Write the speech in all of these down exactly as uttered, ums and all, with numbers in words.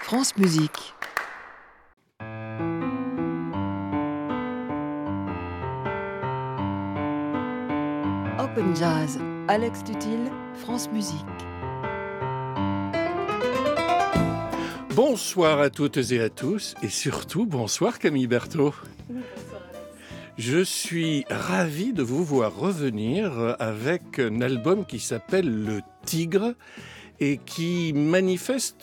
France Musique. Open Jazz, Alex Tutil, France Musique. Bonsoir à toutes et à tous, et surtout bonsoir Camille Berthaud. Bonsoir Alex. Je suis ravi de vous voir revenir avec un album qui s'appelle Le Tigre et qui manifeste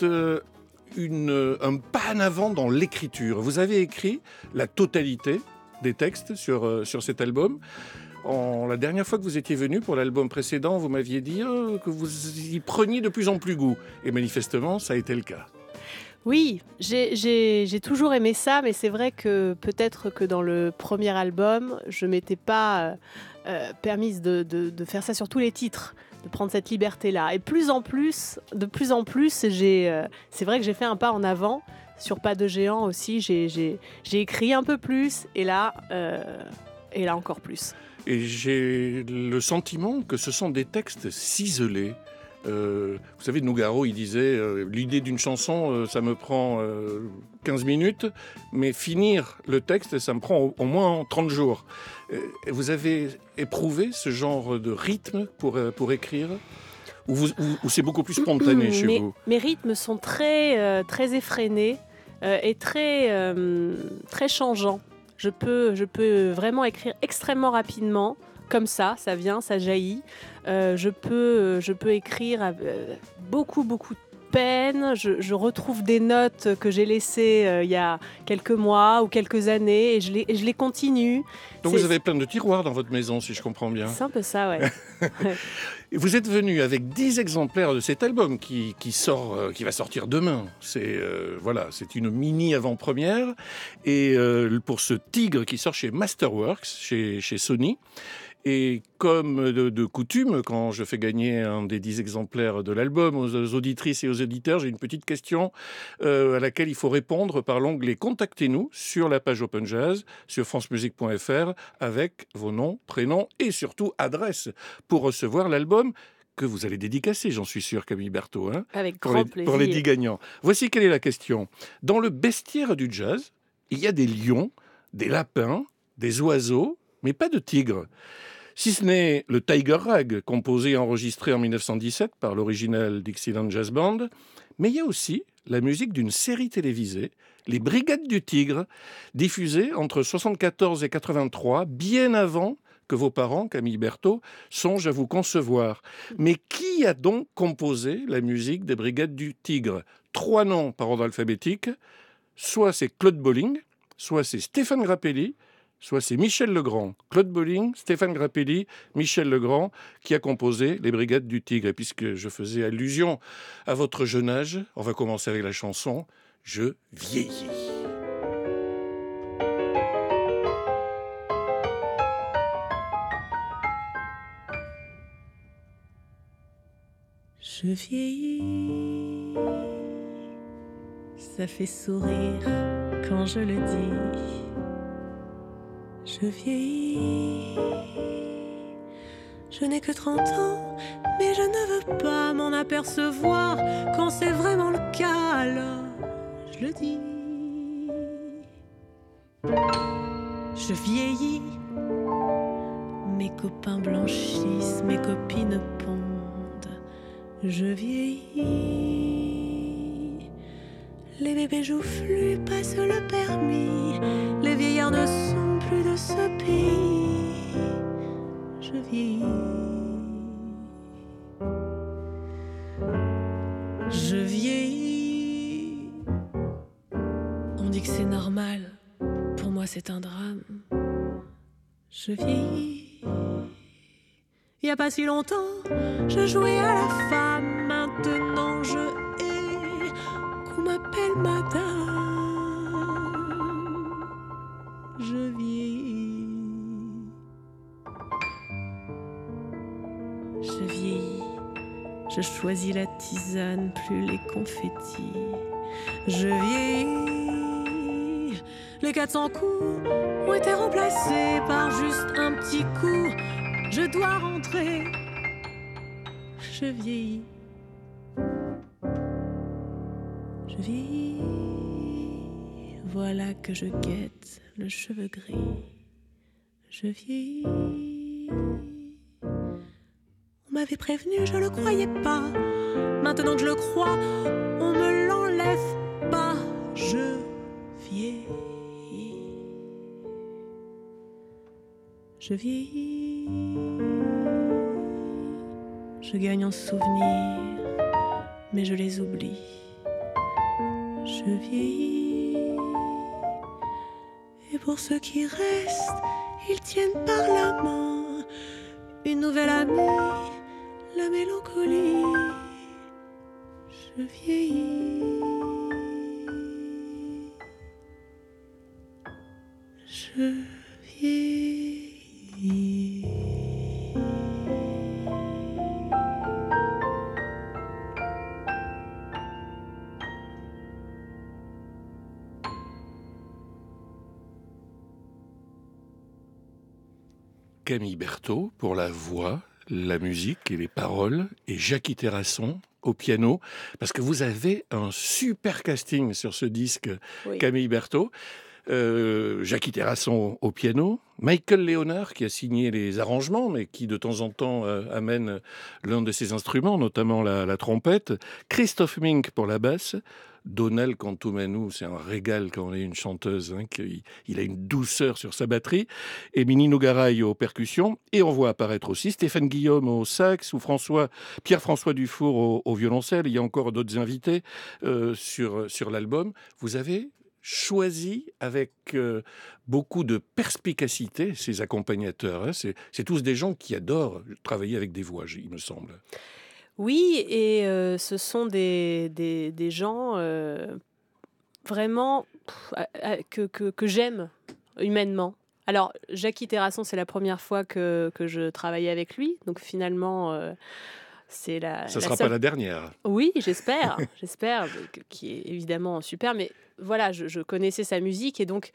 une, un pas en avant dans l'écriture. Vous avez écrit la totalité des textes sur, sur cet album. En, la dernière fois que vous étiez venu pour l'album précédent, vous m'aviez dit euh, que vous y preniez de plus en plus goût. Et manifestement, ça a été le cas. Oui, j'ai, j'ai, j'ai toujours aimé ça, mais c'est vrai que peut-être que dans le premier album, je ne m'étais pas euh, permise de, de, de faire ça sur tous les titres, de prendre cette liberté-là. Et plus en plus, de plus en plus, j'ai, euh, c'est vrai que j'ai fait un pas en avant. Sur Pas de géant aussi, j'ai, j'ai, j'ai écrit un peu plus, et là, euh, et là encore plus. Et j'ai le sentiment que ce sont des textes ciselés. Euh, vous savez, Nougaro, il disait euh, l'idée d'une chanson, euh, ça me prend euh, quinze minutes, mais finir le texte, ça me prend au, au moins trente jours. Euh, vous avez éprouvé ce genre de rythme pour, euh, pour écrire ou, vous, ou, ou c'est beaucoup plus spontané chez mes, vous? Mes rythmes sont très, euh, très effrénés euh, et très, euh, très changeants. Je peux, je peux vraiment écrire extrêmement rapidement. Comme ça, ça vient, ça jaillit. Euh, je, peux, je peux écrire avec beaucoup, beaucoup de peine. Je, je retrouve des notes que j'ai laissées euh, il y a quelques mois ou quelques années et je les, et je les continue. Donc C'est... vous avez plein de tiroirs dans votre maison, si je comprends bien. C'est un peu ça, ouais. Vous êtes venu avec dix exemplaires de cet album qui, qui, sort, euh, qui va sortir demain. C'est, euh, voilà, c'est une mini avant-première. Et euh, pour ce Tigre qui sort chez Masterworks, chez, chez Sony. Et comme de, de coutume, quand je fais gagner un des dix exemplaires de l'album aux, aux auditrices et aux auditeurs, j'ai une petite question euh, à laquelle il faut répondre par l'onglet « Contactez-nous » sur la page Open Jazz, sur francemusique point f r, avec vos noms, prénoms et surtout adresse pour recevoir l'album que vous allez dédicacer, j'en suis sûr, Camille Berthaud, hein, avec pour grand les, plaisir. pour les dix gagnants. Voici quelle est la question. Dans le bestiaire du jazz, il y a des lions, des lapins, des oiseaux, mais pas de tigres. Si ce n'est le Tiger Rag, composé et enregistré en dix-neuf cent dix-sept par l'original Dixieland Jazz Band, mais il y a aussi la musique d'une série télévisée, Les Brigades du Tigre, diffusée entre soixante-quatorze et quatre-vingt-trois, bien avant que vos parents, Camille Berthaud, songent à vous concevoir. Mais qui a donc composé la musique des Brigades du Tigre? Trois noms par ordre alphabétique, soit c'est Claude Bolling, soit c'est Stéphane Grappelli, soit c'est Michel Legrand. Claude Bolling, Stéphane Grappelli, Michel Legrand, qui a composé les Brigades du Tigre. Et puisque je faisais allusion à votre jeune âge, on va commencer avec la chanson « Je vieillis ». Je vieillis, ça fait sourire quand je le dis. Je vieillis, je n'ai que trente ans, mais je ne veux pas m'en apercevoir. Quand c'est vraiment le cas, alors je le dis. Je vieillis, mes copains blanchissent, mes copines pondent. Je vieillis, les bébés joufflus passent le permis, les vieillards ne sont plus de ce pays. Je vieillis, je vieillis. On dit que c'est normal, pour moi c'est un drame. Je vieillis. Il y a pas si longtemps, je jouais à la femme. Maintenant je hais qu'on m'appelle madame. Je vieillis. Je vieillis. Je choisis la tisane, plus les confettis. Je vieillis. Les quatre cents coups ont été remplacés par juste un petit coup. Je dois rentrer. Je vieillis. Je Je vis, voilà que je guette le cheveu gris. Je vis. On m'avait prévenu, je le croyais pas. Maintenant que je le crois, on me l'enlève pas. Je vieillis. Je vieillis. Je gagne en souvenirs, mais je les oublie. Je vieillis. Et pour ceux qui restent, ils tiennent par la main une nouvelle amie, la mélancolie. Je vieillis. Je vieillis. Camille Berthaud pour la voix, la musique et les paroles, et Jackie Terrasson au piano, parce que vous avez un super casting sur ce disque, oui. Camille Berthaud. Euh, Jackie Terrasson au piano, Michael Leonard qui a signé les arrangements, mais qui de temps en temps euh, amène l'un de ses instruments, notamment la, la trompette, Christophe Mink pour la basse, Donel Cantumenou, c'est un régal quand on est une chanteuse, hein, qu'il, il a une douceur sur sa batterie, et Mini Nogaray aux percussions, et on voit apparaître aussi Stéphane Guillaume au sax, ou François, Pierre-François Dufour au, au violoncelle. Il y a encore d'autres invités euh, sur, sur l'album. Vous avez choisi avec euh, beaucoup de perspicacité ces accompagnateurs. Hein. C'est, c'est tous des gens qui adorent travailler avec des voix, il me semble. Oui, et euh, ce sont des, des, des gens euh, vraiment pff, euh, que, que, que j'aime humainement. Alors, Jackie Terrasson, c'est la première fois que, que je travaillais avec lui. Donc finalement, euh, c'est la... Ça ne la sera seule... pas la dernière. Oui, j'espère. j'espère, qui est évidemment super. Mais voilà, je, je connaissais sa musique et donc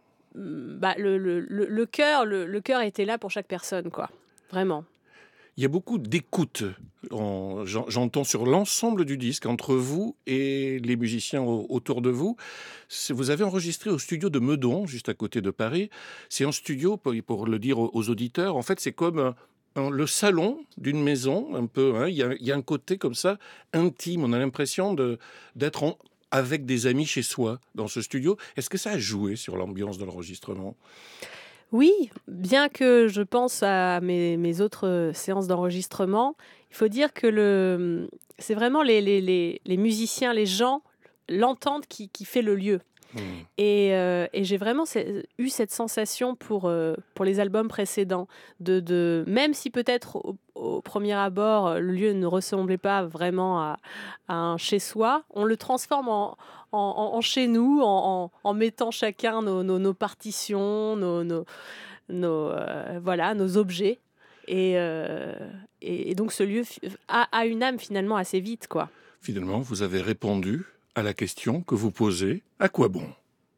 bah, le, le, le, le cœur le, le cœur était là pour chaque personne, quoi. Vraiment. Il y a beaucoup d'écoute, en, j'entends sur l'ensemble du disque, entre vous et les musiciens autour de vous. Vous avez enregistré au studio de Meudon, juste à côté de Paris. C'est un studio, pour le dire aux auditeurs, en fait c'est comme un, un, le salon d'une maison, un peu. Hein. Il y a, il y a un côté comme ça, intime, on a l'impression de, d'être en, avec des amis chez soi, dans ce studio. Est-ce que ça a joué sur l'ambiance de l'enregistrement ? Oui, bien que je pense à mes, mes autres séances d'enregistrement, il faut dire que le, c'est vraiment les, les, les, les musiciens, les gens, l'entente qui, qui fait le lieu. Mmh. Et, euh, et j'ai vraiment eu cette sensation pour, euh, pour les albums précédents, de, de, même si peut-être au, au premier abord, le lieu ne ressemblait pas vraiment à, à un chez-soi, on le transforme en... En, en chez nous, en, en, en mettant chacun nos, nos, nos partitions, nos, nos, nos, euh, voilà, nos objets. Et, euh, et, et donc ce lieu a, a une âme finalement assez vite, quoi. Finalement, vous avez répondu à la question que vous posez. À quoi bon ?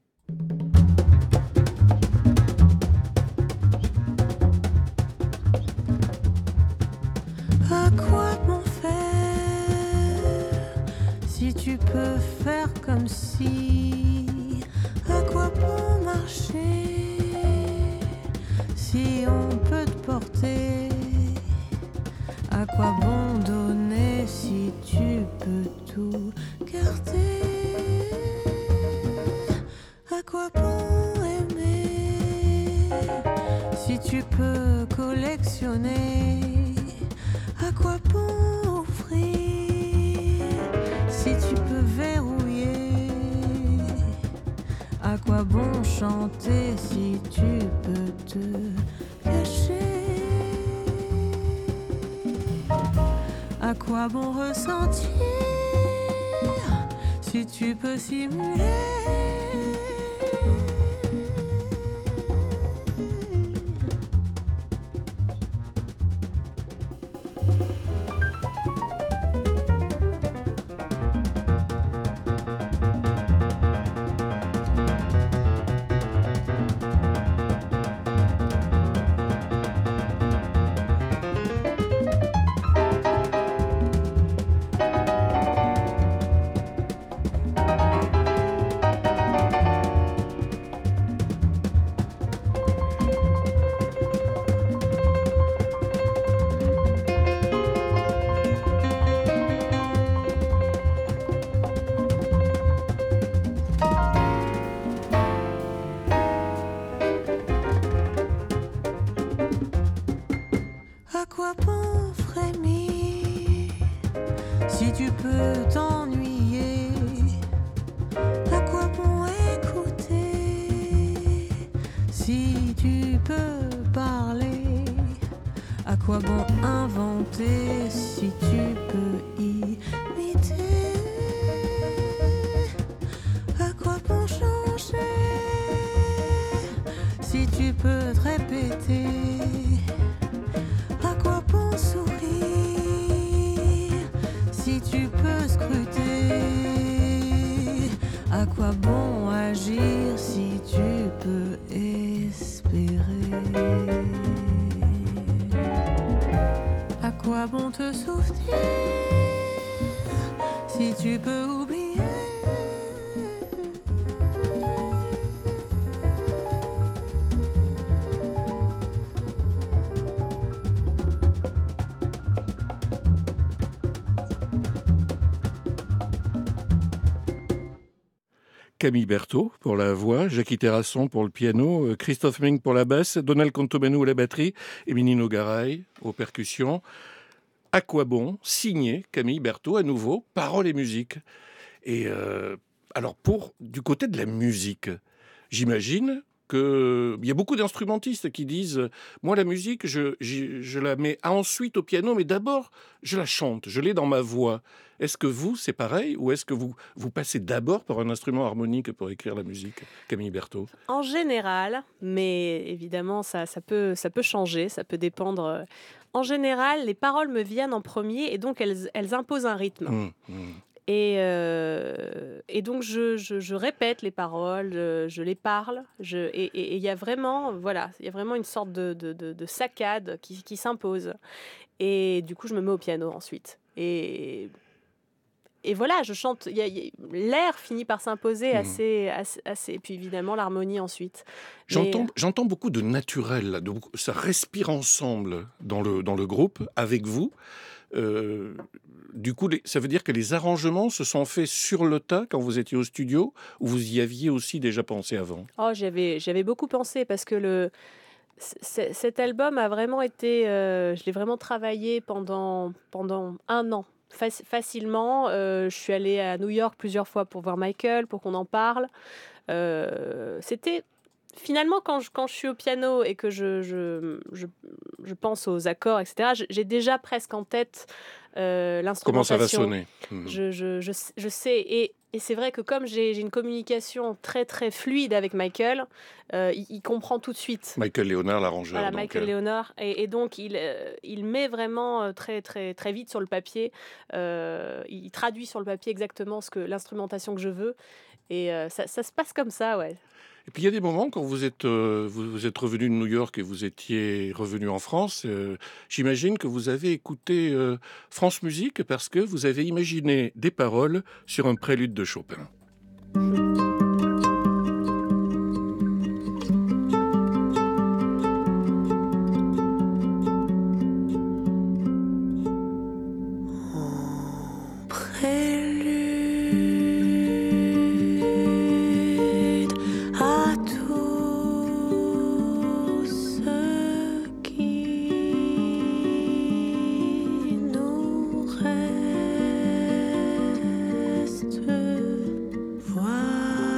À quoi bon faire si tu peux faire comme si? À quoi bon marcher si on peut te porter? À quoi bon donner si tu peux tout garder? À quoi bon aimer si tu peux collectionner? À quoi bon offrir si tu peux verrouiller? À quoi bon chanter si tu peux te cacher? À quoi bon ressentir si tu peux simuler? quoi bon inventer si tu peux imiter? À quoi bon changer si tu peux te répéter? À quoi bon sourire si tu peux scruter? À quoi bon agir si tu peux espérer? À quoi bon te souvenir si tu peux oublier? Camille Berthaud pour la voix, Jackie Terrasson pour le piano, euh, Christophe Ming pour la basse, Donald Contomenou à la batterie et Minino Garay aux percussions. À quoi bon signer Camille Berthaud à nouveau, paroles et musique. Et euh, alors pour du côté de la musique, j'imagine qu'il y a beaucoup d'instrumentistes qui disent euh, moi la musique je, je, je la mets ensuite au piano, mais d'abord je la chante, je l'ai dans ma voix. Est-ce que vous c'est pareil ou est-ce que vous, vous passez d'abord par un instrument harmonique pour écrire la musique, Camille Berthaud? En général, mais évidemment ça, ça, peut, ça peut changer, ça peut dépendre. En général, les paroles me viennent en premier et donc elles, elles imposent un rythme. Mmh, mmh. Et, euh, et donc je, je, je répète les paroles, je, je les parle, je, et il y a vraiment, voilà, il y a vraiment une sorte de, de, de, de saccade qui, qui s'impose. Et du coup, je me mets au piano ensuite. Et, et voilà, je chante. Y a, y a, l'air finit par s'imposer Mmh. assez, assez, assez, et puis évidemment l'harmonie ensuite. J'entends, Mais, j'entends beaucoup de naturel, là, de beaucoup- ça respire ensemble dans le, dans le groupe, avec vous. Euh, du coup, les- ça veut dire que les arrangements se sont faits sur le tas quand vous étiez au studio, ou vous y aviez aussi déjà pensé avant? oh, j'avais, j'avais beaucoup pensé parce que le, c- cet album a vraiment été, euh, je l'ai vraiment travaillé pendant, pendant un an. Faci- facilement, euh, je suis allée à New York plusieurs fois pour voir Michael, pour qu'on en parle. Euh, c'était finalement quand je, quand je suis au piano et que je, je, je, je pense aux accords, et cetera, je- j'ai déjà presque en tête euh, Comment ça va l'instrumentation. sonner? Mhm. Je, je, je, je sais, et, et c'est vrai que comme j'ai, j'ai une communication très très fluide avec Michael, euh, il, il comprend tout de suite. Michael Léonard, l'arrangeur. Voilà, donc, Michael euh, Léonard. Et, et donc, il, euh, il met vraiment euh, très, très, très vite sur le papier, euh, il traduit sur le papier exactement ce que, l'instrumentation que je veux. Et euh, ça, ça se passe comme ça, ouais. Et puis il y a des moments quand vous êtes, euh, vous, vous êtes revenu de New York et vous étiez revenu en France, euh, j'imagine que vous avez écouté euh, France Musique parce que vous avez imaginé des paroles sur un prélude de Chopin. Prélude à tout ce qui nous reste. Voilà.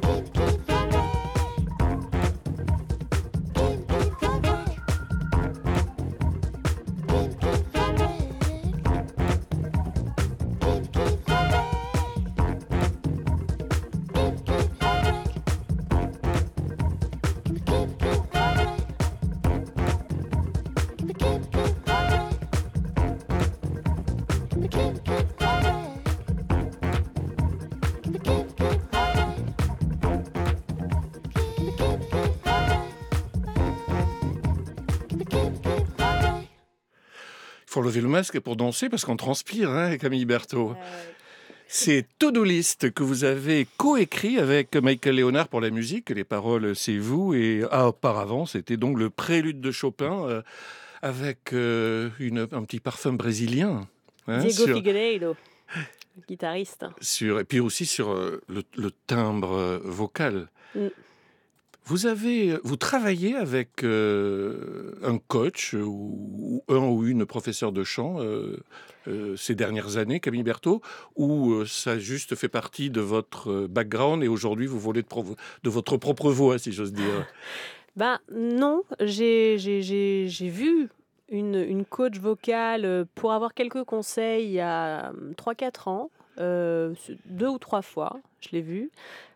Il faut lever le masque pour danser parce qu'on transpire, hein, Camille Berthaud. Euh, C'est To-Do List que vous avez coécrit avec Michael Leonard pour la musique. Les paroles, c'est vous. Et ah, auparavant, c'était donc le prélude de Chopin euh, avec euh, une, un petit parfum brésilien. hein, Diego sur, Figueiredo, guitariste. sur, et puis aussi sur euh, le, le timbre euh, vocal. Mm. Vous avez, vous travaillez avec euh, un coach ou, ou un ou une professeur de chant euh, euh, ces dernières années, Camille Berthaud, ou euh, ça juste fait partie de votre background et aujourd'hui vous volez de, pro- de votre propre voix, si j'ose dire. Ben non, j'ai, j'ai, j'ai, j'ai vu une, une coach vocale pour avoir quelques conseils il y a trois quatre ans, euh, deux ou trois fois, je l'ai vue.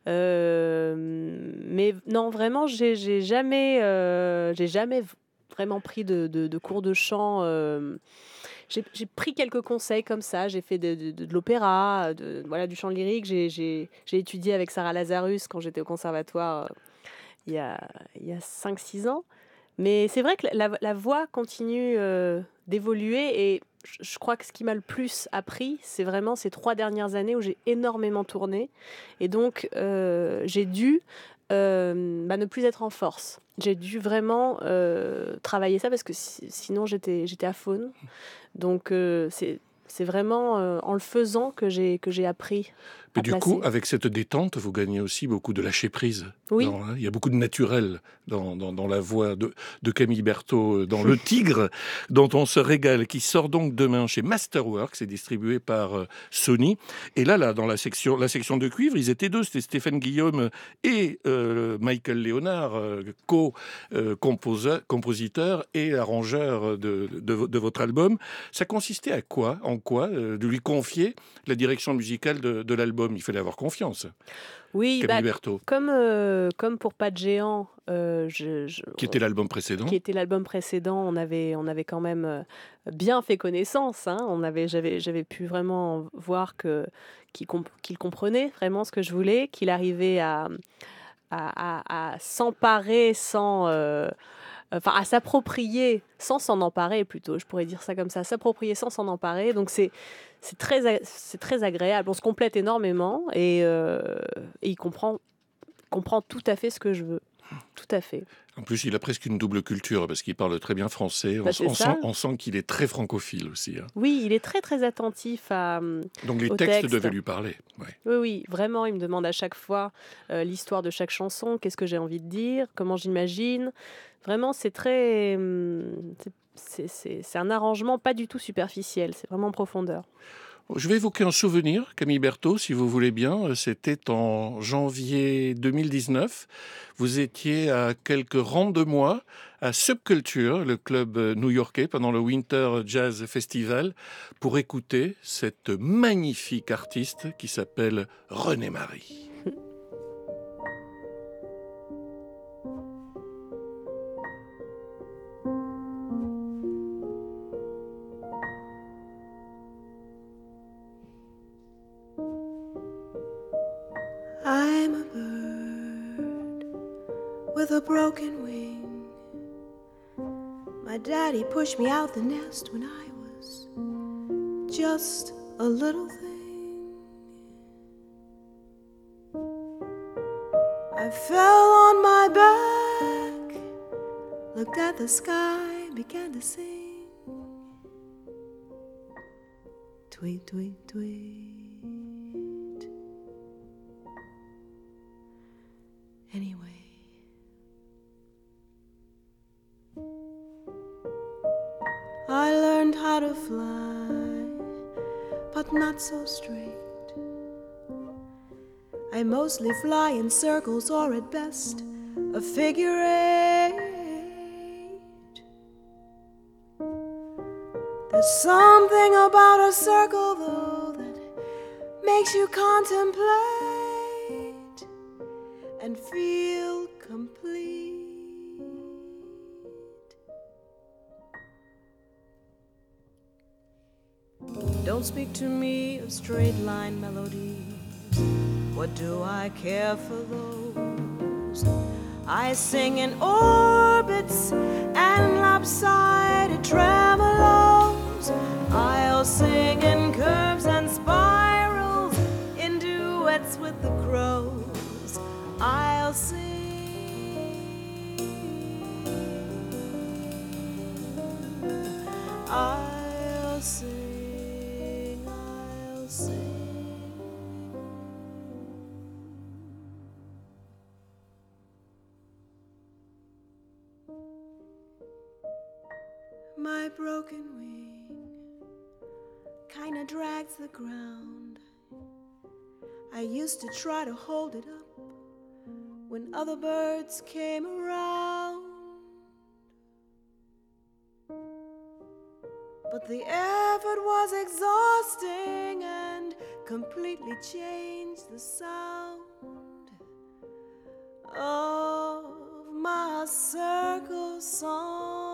Euh, mais non, vraiment, j'ai, j'ai jamais, euh, j'ai jamais vraiment pris de, de, de cours de chant. euh, j'ai, j'ai pris quelques conseils comme ça. J'ai fait de, de, de l'opéra, de, voilà, du chant lyrique. J'ai, j'ai, j'ai étudié avec Sarah Lazarus quand j'étais au conservatoire euh, il y a, il y a cinq six ans. Mais c'est vrai que la, la voix continue euh, d'évoluer et je, je crois que ce qui m'a le plus appris, c'est vraiment ces trois dernières années où j'ai énormément tourné. Et donc, euh, j'ai dû euh, bah, ne plus être en force. J'ai dû vraiment euh, travailler ça parce que si- sinon, j'étais, j'étais aphone. Donc, euh, c'est, c'est vraiment euh, en le faisant que j'ai, que j'ai appris Mais à du placer. coup, avec cette détente, vous gagnez aussi beaucoup de lâcher prise. Oui. Dans, hein, il y a beaucoup de naturel dans, dans, dans la voix de, de Camille Berthaud, dans Le Tigre, dont on se régale, qui sort donc demain chez Masterworks, c'est distribué par euh, Sony. Et là, là, dans la section, la section de cuivre, ils étaient deux, c'était Stéphane Guillaume et euh, Michael Leonard, euh, co-compositeur et arrangeur de, de, de, de votre album. Ça consistait à quoi, en quoi, euh, de lui confier la direction musicale de, de l'album? Il fallait avoir confiance, Oui, Camille bah, Berthaud, comme, euh, comme pour Pas de géant, euh, je, je- qui était l'album précédent. qui était l'album précédent, on avait, on avait quand même euh, bien fait connaissance. Hein. On avait, j'avais, j'avais pu vraiment voir que, qu'il, comp- qu'il comprenait vraiment ce que je voulais, qu'il arrivait à, à, à- à s'emparer sans... euh, Enfin, à s'approprier sans s'en emparer plutôt, je pourrais dire ça comme ça, s'approprier sans s'en emparer. Donc c'est c'est très a- c'est très agréable. On se complète énormément et, euh, et il comprend comprend tout à fait ce que je veux, tout à fait. En plus, il a presque une double culture, parce qu'il parle très bien français. On, Bah, s- c'est on ça. sent, on sent qu'il est très francophile aussi. hein. Oui, il est très très attentif à Donc les Au textes texte. devaient lui parler. ouais. oui oui vraiment. Il me demande à chaque fois euh, l'histoire de chaque chanson, qu'est-ce que j'ai envie de dire, comment j'imagine. Vraiment, c'est très hum, c'est- c'est c'est- c'est un arrangement pas du tout superficiel. C'est vraiment en profondeur. Je vais évoquer un souvenir, Camille Berthaud, si vous voulez bien. C'était en janvier deux mille dix-neuf. Vous étiez à quelques rangs de moi à Subculture, le club new-yorkais, pendant le Winter Jazz Festival, pour écouter cette magnifique artiste qui s'appelle René Marie. I'm a bird with a broken wing. My daddy pushed me out the nest when I was just a little thing. I fell on my back, looked at the sky, began to sing. Tweet, tweet, tweet. Anyway, I learned how to fly, but not so straight. I mostly fly in circles or at best a figure eight. There's something about a circle though that makes you contemplate and feel complete. Don't speak to me of straight line melodies. What do I care for those? I sing in orbits and lopsided tremolos. I'll sing in curves and spirals, in duets with the crows. I'll sing. I'll sing. I'll sing. My broken wing kinda drags the ground. I used to try to hold it up when other birds came around, but the effort was exhausting and completely changed the sound of my circle song.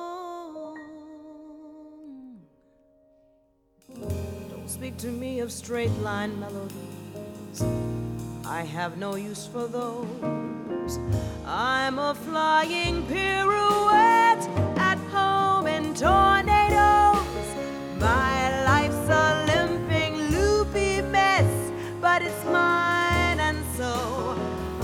Don't speak to me of straight line melodies. I have no use for those. I'm a flying pirouette at home in tornadoes. My life's a limping, loopy mess, but it's mine, and so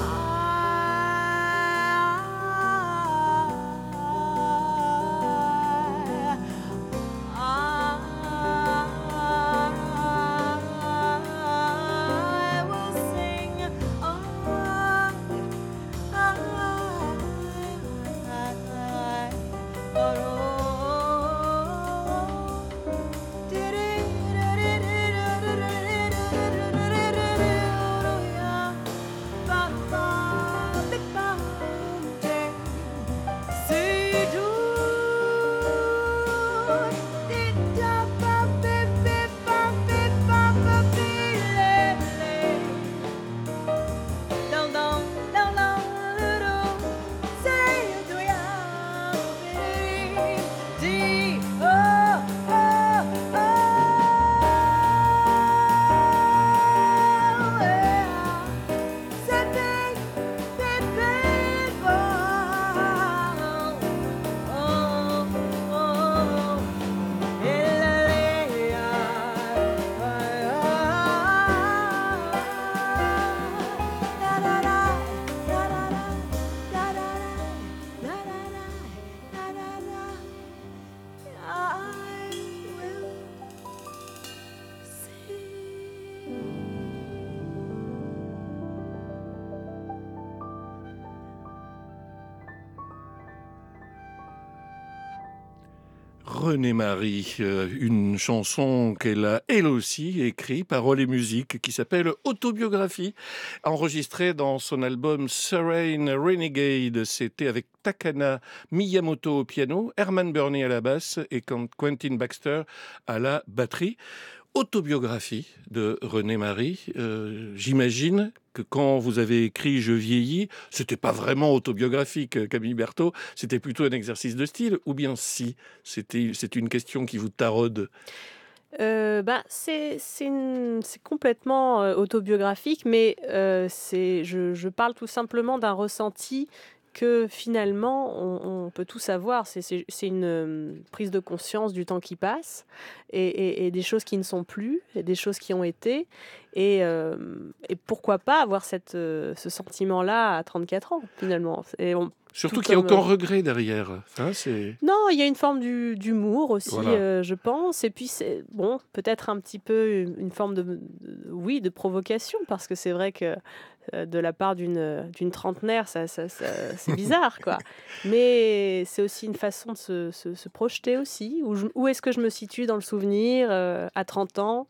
René Marie, euh, une chanson qu'elle a elle aussi écrite, paroles et musique, qui s'appelle Autobiographie, enregistrée dans son album Serene Renegade. C'était avec Takana Miyamoto au piano, Herman Burney à la basse et Quentin Baxter à la batterie. Autobiographie de René Marie. Euh, j'imagine que quand vous avez écrit Je vieillis, c'était pas vraiment autobiographique, Camille Berthaud, c'était plutôt un exercice de style, ou bien si c'était, c'est une question qui vous taraude? Euh, bah, c'est, c'est, une- c'est complètement euh, autobiographique, mais euh, c'est, je, je parle tout simplement d'un ressenti que finalement on, on peut tous avoir. C'est, c'est, c'est une euh, prise de conscience du temps qui passe et, et- et des choses qui ne sont plus, et des choses qui ont été. Et, euh, et pourquoi pas avoir cette, euh, ce sentiment-là à trente-quatre ans finalement. Et on- Surtout tout qu'il n'y a comme, aucun regret derrière. Hein, c'est... non, il y a une forme du- d'humour aussi, Voilà. euh, je pense. Et puis, c'est bon, peut-être un petit peu une, une forme de, de- oui, de provocation, parce que c'est vrai que euh, de la part d'une, d'une trentenaire, ça, ça- ça- c'est bizarre, quoi. Mais c'est aussi une façon de se, se- se projeter aussi. Où, je- où est-ce que je me situe dans le souvenir euh, à trente ans?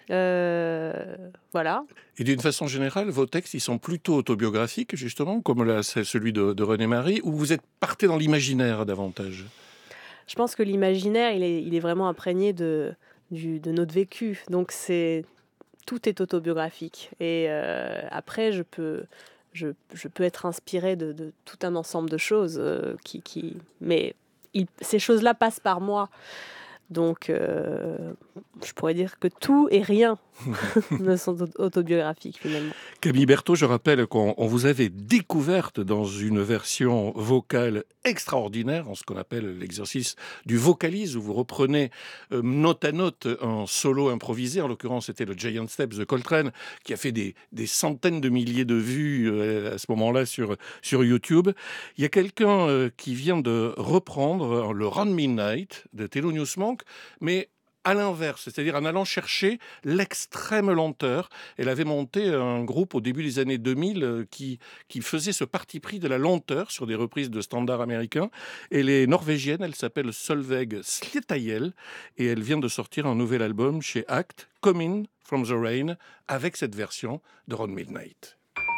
Euh, voilà. Et d'une façon générale, vos textes, ils sont plutôt autobiographiques, justement, comme là, c'est celui de, de René Marie, ou vous êtes parté dans l'imaginaire davantage? Je pense que l'imaginaire, il est, il est vraiment imprégné de, du, de notre vécu. Donc, c'est, tout est autobiographique. Et euh, après, je peux, je, je peux être inspirée de, de tout un ensemble de choses. Euh, qui, qui, mais il, ces choses-là passent par moi. Donc, euh, je pourrais dire que tout et rien ne sont autobiographiques, finalement. Camille Berthaud, je rappelle qu'on on vous avait découverte dans une version vocale extraordinaire, en ce qu'on appelle l'exercice du vocalise, où vous reprenez euh, note à note un solo improvisé. En l'occurrence, c'était le Giant Steps de Coltrane, qui a fait des, des centaines de milliers de vues euh, à ce moment-là sur, sur YouTube. Il y a quelqu'un euh, qui vient de reprendre le Round Midnight de Thelonious Monk, mais à l'inverse, c'est-à-dire en allant chercher l'extrême lenteur. Elle avait monté un groupe au début des années deux mille euh, qui, qui faisait ce parti pris de la lenteur sur des reprises de standards américains. Elle est norvégienne, elle s'appelle Solveig Slitael et elle vient de sortir un nouvel album chez Act, Coming from the Rain, avec cette version de Round Midnight.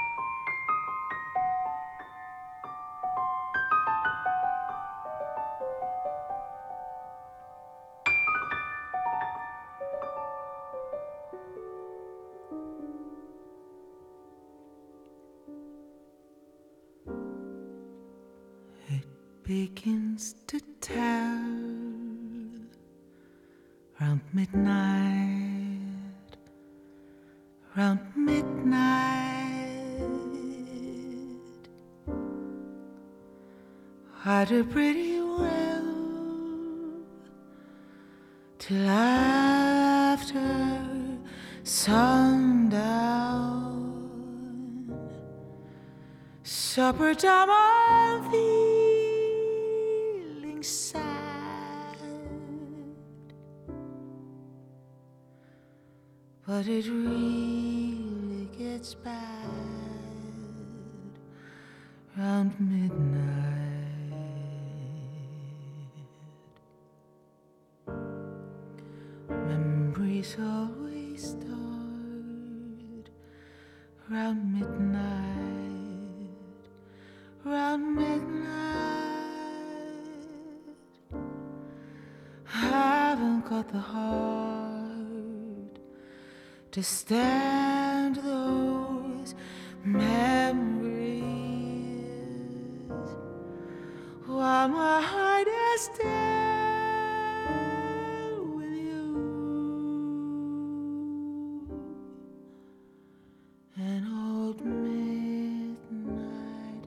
Begins to tell round midnight, round midnight. Had a pretty well till after sundown. Supper time I'm feeling sad, but it really gets bad round midnight. Memories always start round midnight, round midnight. Haven't got the heart to stand those memories while my heart is still with you. And old midnight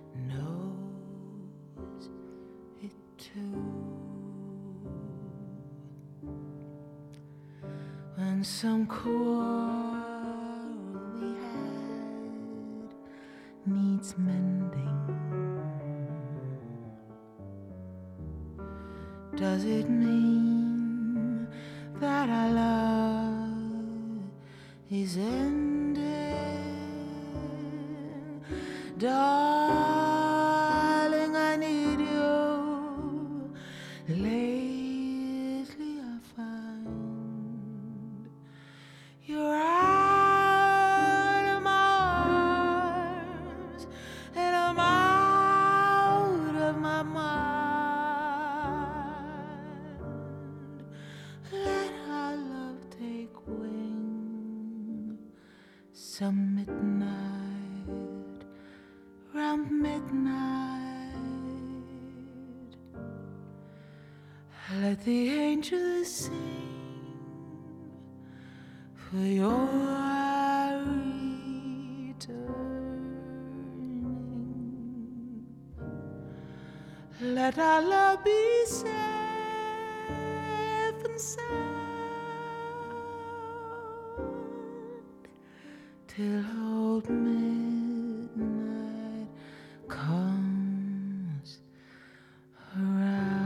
knows it too. When some quarrel we had needs mending, does it mean that our love is ending? Darling, I need you. Lately I find you're out of my arms and I'm out of my mind. Let our love take wing some midnight, round midnight. Let the angels sing for your returning. Let our love be safe and sound till old midnight comes around.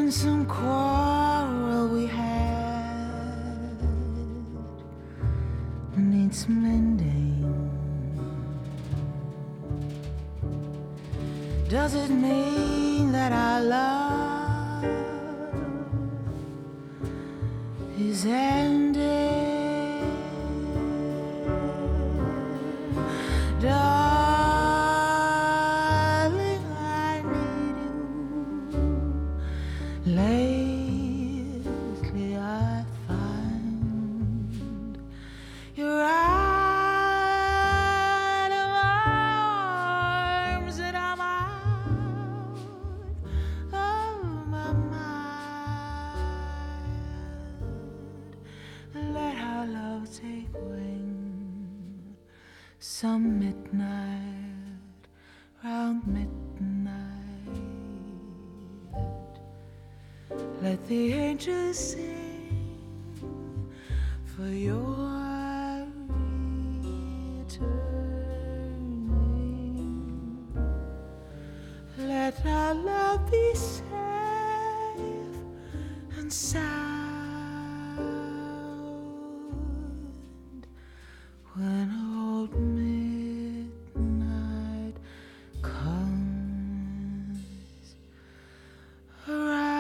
and some quarrel we had needs mending. Does it mean that our love is ending? Darling, I need you. Lately I find you're out of my arms and I'm out of my mind. Let our love take wing some midnight, round midnight. Let the angels sing for your returning. Let our love be safe and sound when old midnight comes around.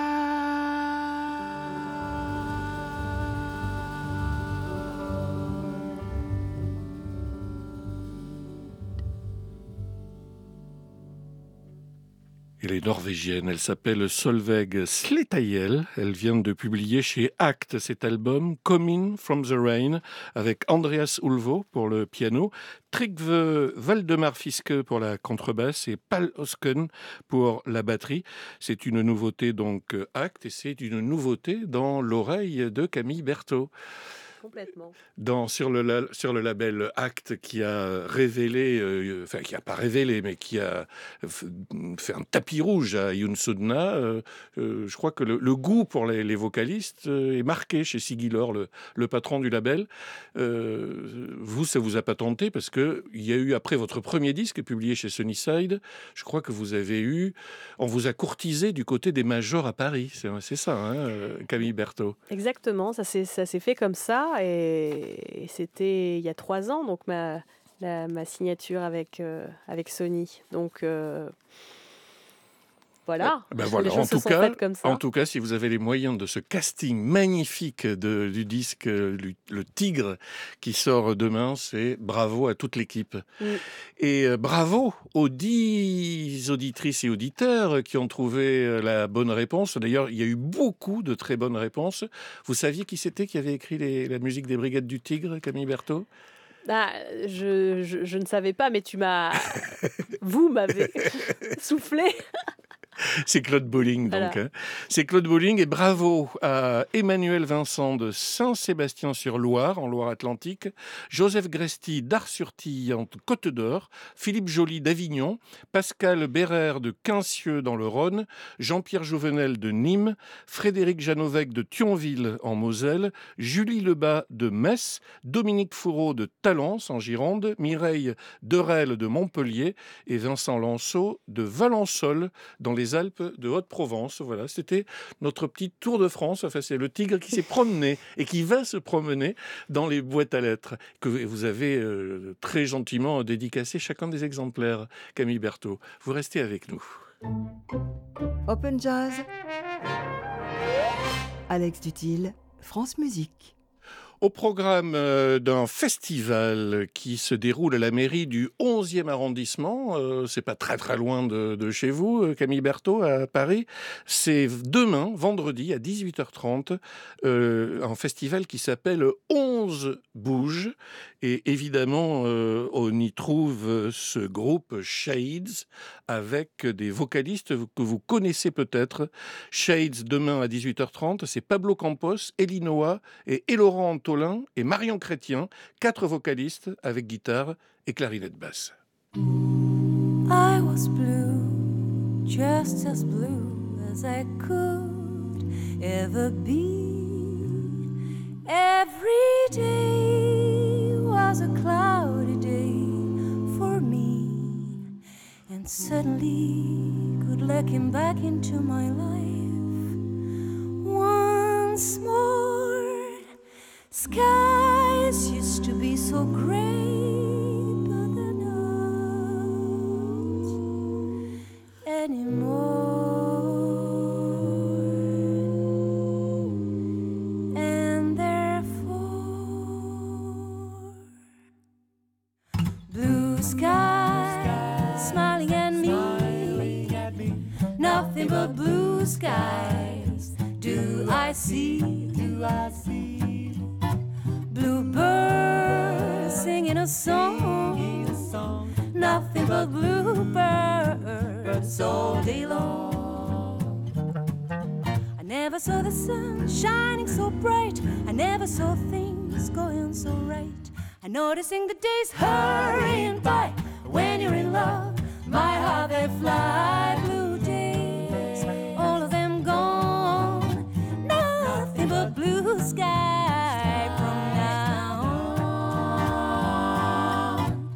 Elle est norvégienne, elle s'appelle Solveig Sletayel. Elle vient de publier chez Act cet album Coming from the Rain avec Andreas Ulvo pour le piano, Trygve Valdemar Fiske pour la contrebasse et Pal Osken pour la batterie. C'est une nouveauté donc Act et c'est une nouveauté dans l'oreille de Camille Berthaud. Complètement. Dans, sur, le, la- sur le label Act qui a révélé, euh, enfin qui n'a pas révélé, mais qui a f- fait un tapis rouge à Youn Sudna, euh, euh, je crois que le, le goût pour les, les vocalistes euh, est marqué chez Siggy Lor, le, le patron du label. Euh, vous, ça vous a pas tenté parce qu'il y a eu, après votre premier disque publié chez Sunnyside, je crois que vous avez eu, on vous a courtisé du côté des majors à Paris. C'est, c'est ça, hein, euh, Camille Berthaud. Exactement, ça s'est, ça s'est fait comme ça et, et c'était il y a trois ans, donc ma, la- ma signature avec, euh, avec Sony. Donc euh, voilà, Ben les voilà, choses en se tout sont cas, faites comme ça. En tout cas, si vous avez les moyens de ce casting magnifique de, du disque euh, Le, le Tigre qui sort demain, c'est bravo à toute l'équipe. Mm. Et euh, bravo aux dix auditrices et auditeurs qui ont trouvé euh, la bonne réponse. D'ailleurs, il y a eu beaucoup de très bonnes réponses. Vous saviez qui c'était qui avait écrit les- la musique des Brigades du Tigre, Camille Berthaud? Ah, je, je, je ne savais pas, mais tu m'as... Vous m'avez soufflé. C'est Claude Bolling, donc. Voilà. Hein. C'est Claude Bolling, et bravo à Emmanuel Vincent de Saint-Sébastien-sur-Loire, en Loire-Atlantique, Joseph Gresti d'Ars-sur-Tille, en Côte d'Or, Philippe Joly d'Avignon, Pascal Bérère de Quincieux, dans le Rhône, Jean-Pierre Jouvenel de Nîmes, Frédéric Janovec de Thionville, en Moselle, Julie Lebas de Metz, Dominique Fourreau de Talence, en Gironde, Mireille Derel de Montpellier et Vincent Lanceau de Valençol, dans les Alpes de Haute-Provence. Voilà, c'était notre petit tour de France. Enfin, c'est le tigre qui s'est promené et qui va se promener dans les boîtes à lettres que vous avez euh, très gentiment dédicacé chacun des exemplaires, Camille Berthaud. Vous restez avec nous. Open Jazz. Alex Dutil, France Musique. Au programme euh, d'un festival qui se déroule à la mairie du onzième arrondissement, euh, c'est pas très très loin de, de chez vous, euh, Camille Berthaud, à Paris. C'est demain, vendredi, à dix-huit heures trente, euh, un festival qui s'appelle onze bouge. Et évidemment, euh, on y trouve ce groupe Shades avec des vocalistes que vous connaissez peut-être. Shades, demain à dix-huit heures trente, c'est Pablo Campos, Elinoa et Laurent Tolin et Marion Chrétien, quatre vocalistes avec guitare et clarinette basse. I was blue, just as blue as I could ever be. Every day was a cloudy day for me, and suddenly good luck came back into my life. blue sky, smiling at me. Nothing but blue skies do I see. Do I see? Bluebirds singing a song. Nothing but bluebirds all day long. I never saw the sun shining so bright. I never saw things going so right. I noticing the days hurrying by. When you're in love, my heart they fly. Blue days, all of them gone. Nothing but blue sky from now on.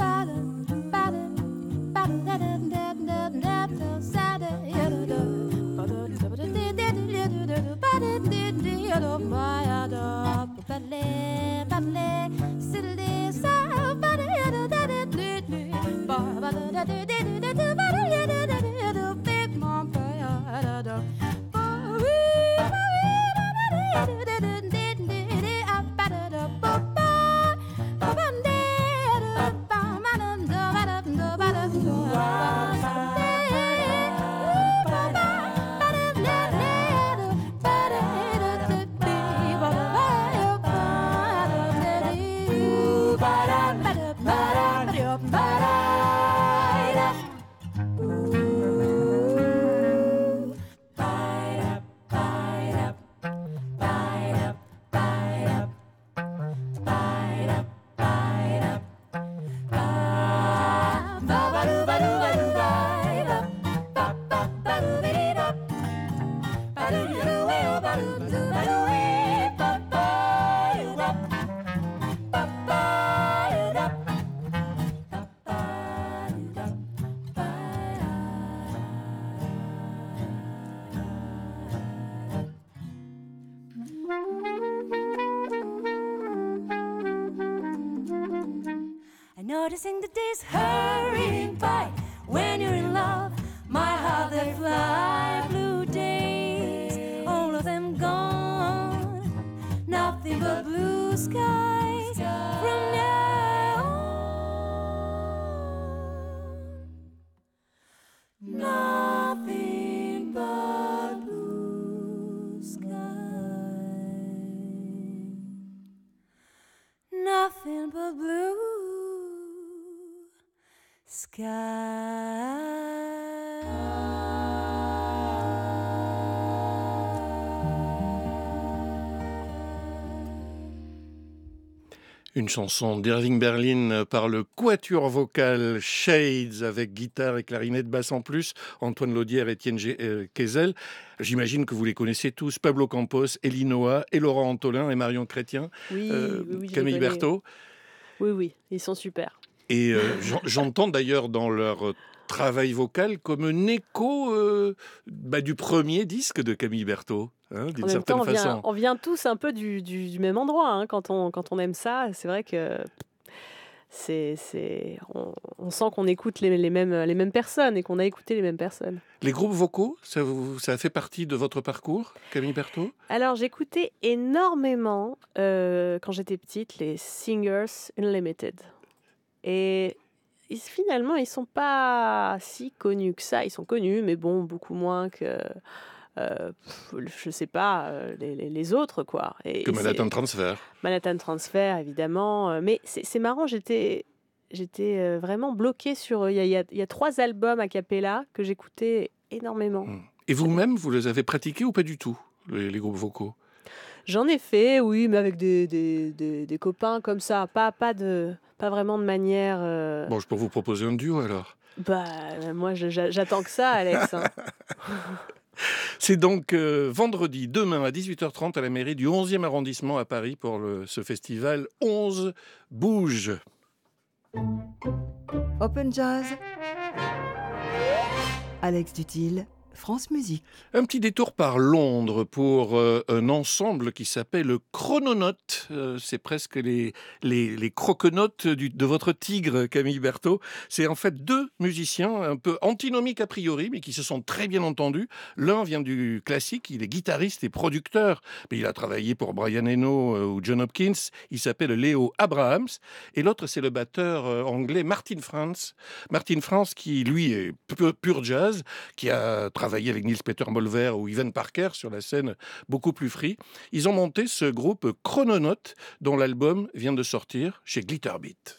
Noticing the days hurrying by. When you're in love, my heart they fly. Blue days, all of them gone. Nothing but blue skies from now on. Nothing but blue skies. Nothing but blue sky. Une chanson d'Irving Berlin par le quatuor vocal Shades avec guitare et clarinette basse en plus, Antoine Laudière et Étienne G- euh, Kessel. J'imagine que vous les connaissez tous, Pablo Campos, Elie Noah et Laurent Antolin et Marion Chrétien, Oui, euh, oui, oui, je les Camille connais. Berthaud. Oui, oui, ils sont super. Et euh, j'en- j'entends d'ailleurs dans leur travail vocal comme un écho euh, bah, du premier disque de Camille Berthaud, hein, d'une En même certaine temps, on façon. vient, on vient tous un peu du, du- du même endroit hein, quand, on, quand on aime ça. C'est vrai que c'est, c'est, on, on sent qu'on écoute les, les, mêmes, les mêmes personnes et qu'on a écouté les mêmes personnes. Les groupes vocaux, ça, vous- ça a fait partie de votre parcours, Camille Berthaud? Alors, j'écoutais énormément, euh, quand j'étais petite, les Singers Unlimited. Et ils- finalement, ils sont pas si connus que ça. Ils sont connus, mais bon, beaucoup moins que, euh, pff, je sais pas, euh, les, les- les autres, quoi. Et Que c'est- Manhattan Transfer. Manhattan Transfer, évidemment. euh, Mais c'est c'est marrant, j'étais j'étais euh, vraiment bloquée sur... Il y a, il y a- il y a trois albums a cappella que j'écoutais énormément. Hmm. Et vous-même, vous les avez pratiqués ou pas du tout, les, les groupes vocaux? J'en ai fait, oui, mais avec des, des, des, des copains comme ça. Pas, pas, de, pas vraiment de manière... euh, Bon, je peux vous proposer un duo alors. Bah, moi, je- j'a- j'attends que ça, Alex. hein. C'est donc euh, vendredi, demain à dix-huit heures trente à la mairie du onzième arrondissement à Paris pour le- ce festival onze Bouge. Open Jazz. Alex Dutil France Musique. Un petit détour par Londres pour euh, un ensemble qui s'appelle Chrononote. Euh, c'est presque les, les, les croquenotes du, de votre tigre, Camille Berthaud. C'est en fait deux musiciens un peu antinomiques a priori, mais qui se sont très bien entendus. L'un vient du classique, il est guitariste et producteur, mais il a travaillé pour Brian Eno euh, ou John Hopkins. Il s'appelle Léo Abrahams. Et l'autre, c'est le batteur euh, anglais Martin Franz. Martin Franz qui, lui, est pur, pur jazz, qui a travaillé avec Nils Peter Molver ou Ivan Parker sur la scène beaucoup plus free. Ils ont monté ce groupe Chrononote dont l'album vient de sortir chez Glitterbeat.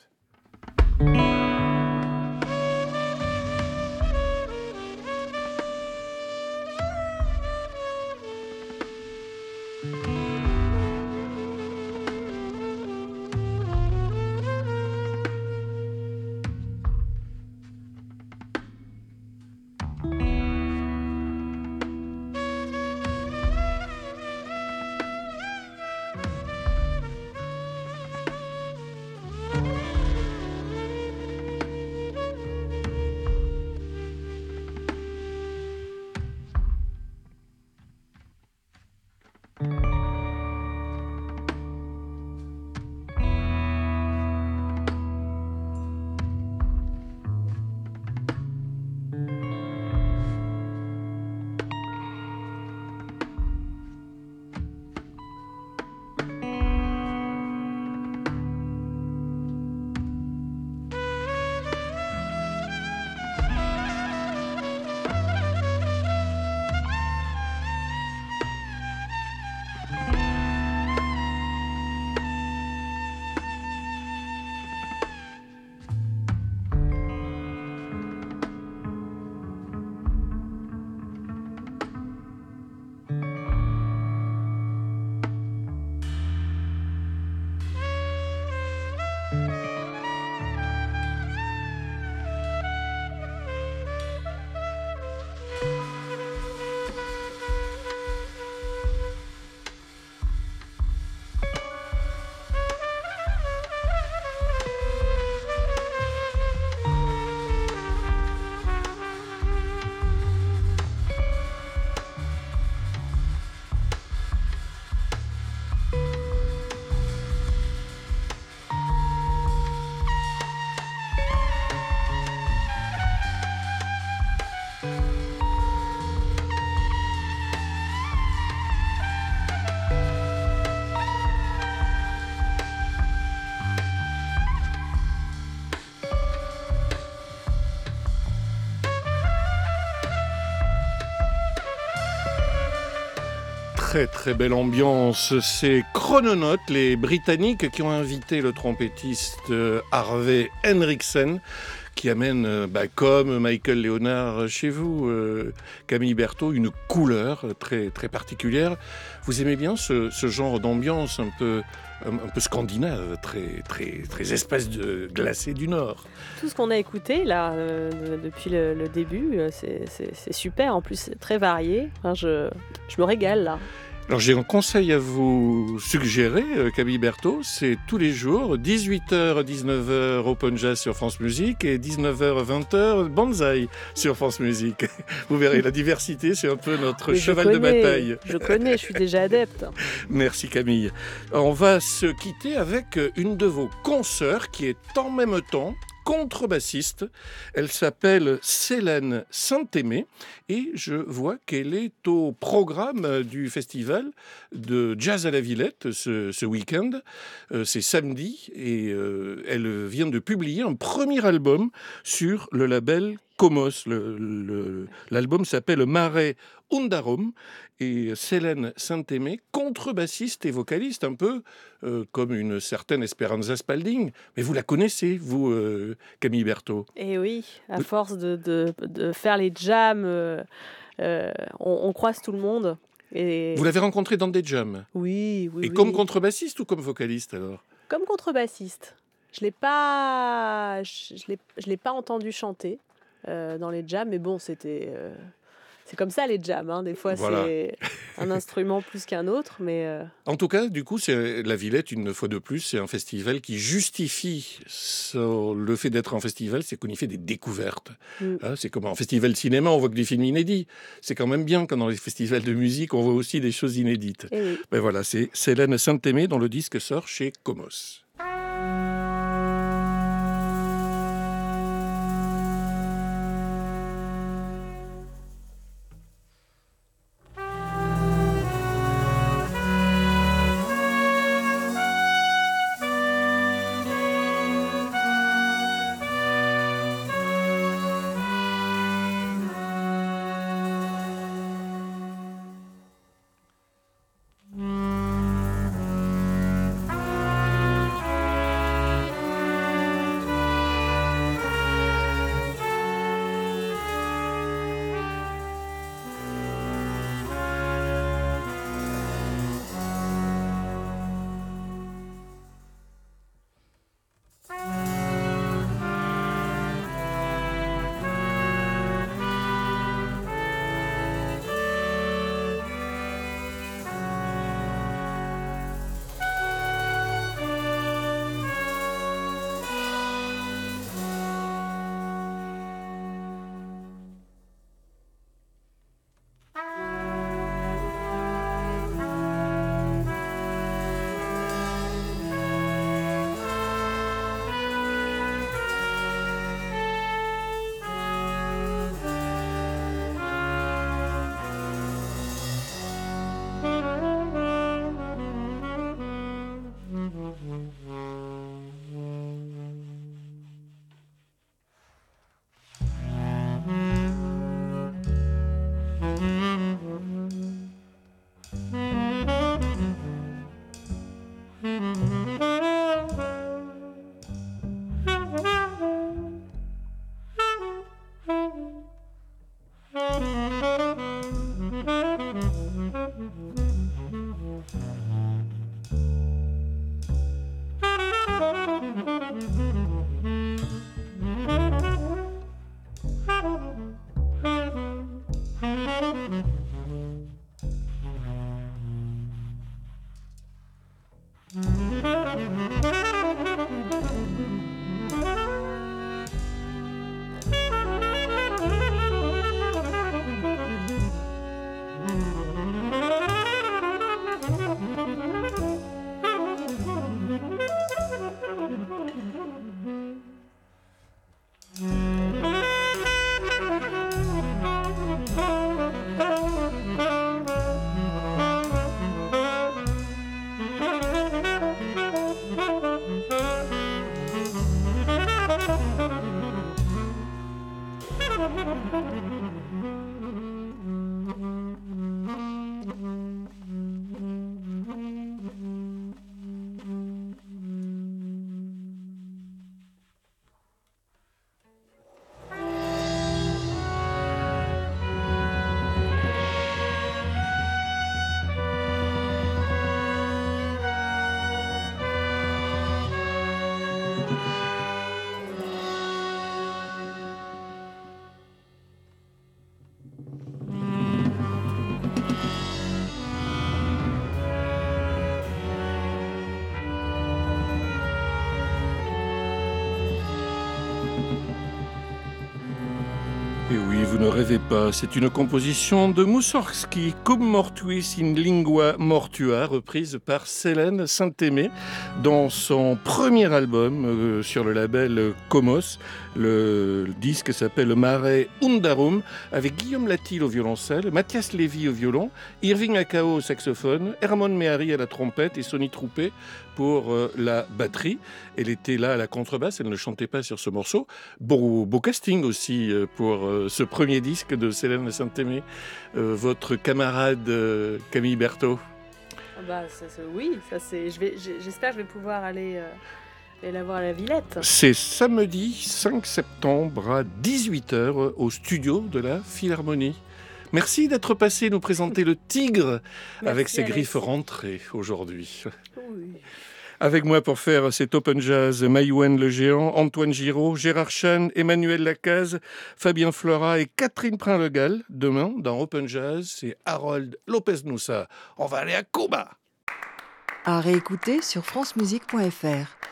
Très très belle ambiance, c'est Chrononote, les Britanniques qui ont invité le trompettiste Harvey Henriksen, qui amène, bah, comme Michael Leonard chez vous, euh, Camille Berthaud, une couleur très très particulière. Vous aimez bien ce, ce genre d'ambiance un peu un, un peu scandinave, très très très espèce de glacé du Nord. Tout ce qu'on a écouté là euh, depuis le, le début, c'est, c'est, c'est super. En plus, c'est très varié. Enfin, je je me régale là. Alors j'ai un conseil à vous suggérer, Camille Berthaud, c'est tous les jours, dix-huit heures à dix-neuf heures Open Jazz sur France Musique et dix-neuf heures à vingt heures Banzai sur France Musique. Vous verrez, la diversité, c'est un peu notre Mais cheval connais, de bataille. Je connais, je suis déjà adepte. Merci Camille. On va se quitter avec une de vos consoeurs qui est en même temps contrebassiste. Elle s'appelle Célène Saint-Aimé et je vois qu'elle est au programme du festival de Jazz à la Villette ce, ce week-end. Euh, c'est samedi et euh, elle vient de publier un premier album sur le label Comos. Le, le, l'album s'appelle Mare Undarum et Célène Saint-Aimé, contrebassiste et vocaliste, un peu euh, comme une certaine Esperanza Spalding. Mais vous la connaissez, vous, euh, Camille Berthaud? Et oui, à force de, de, de faire les jams, euh, euh, on, on croise tout le monde. Et... Vous l'avez rencontrée dans des jams? Oui, oui. Et oui. comme contrebassiste ou comme vocaliste alors? Comme contrebassiste. Je l'ai pas, je, je l'ai, je l'ai pas entendu chanter euh, dans les jams, mais bon, c'était. Euh... c'est comme ça les jams. Hein. Des fois, Voilà. c'est un instrument plus qu'un autre, mais euh, En tout cas, du coup, c'est la Villette, une fois de plus, c'est un festival qui justifie son- le fait d'être un festival, c'est qu'on y fait des découvertes. Mm. Hein, c'est comme un festival cinéma, on voit que des films inédits. C'est quand même bien quand dans les festivals de musique, on voit aussi des choses inédites. eh oui. Ben voilà, c'est Célène Saint-Aimé dont le disque sort chez Comos. Et oui, vous ne rêvez pas, c'est une composition de Mussorgsky, Cum mortuis in lingua mortua, reprise par Célène Saint-Aimé dans son premier album euh, sur le label Comos. Le, le disque s'appelle Mare Undarum, avec Guillaume Latil au violoncelle, Mathias Lévy au violon, Irving Akao au saxophone, Hermon Mehari à la trompette et Sonny Troupé pour euh, la batterie. Elle était là à la contrebasse, elle ne chantait pas sur ce morceau. Beau, beau casting aussi euh, pour euh, ce premier disque de Célène Saint-Aimé. Euh, votre camarade euh, Camille Berthaud. Ah bah, ça, ça, oui, ça, c'est, je vais, j'ai- j'espère que je vais pouvoir aller, euh, aller la voir à la Villette. C'est samedi cinq septembre à dix-huit heures au studio de la Philharmonie. Merci d'être passé nous présenter le Tigre avec Merci, ses Alex. griffes rentrées aujourd'hui. Oui. Avec moi pour faire cet Open Jazz, Maïwen Le Géant, Antoine Giraud, Gérard Chan, Emmanuel Lacaze, Fabien Flora et Catherine Prin-Legal. Demain, dans Open Jazz, c'est Harold Lopez-Noussa. On va aller à Cuba. À réécouter sur francemusique point f r.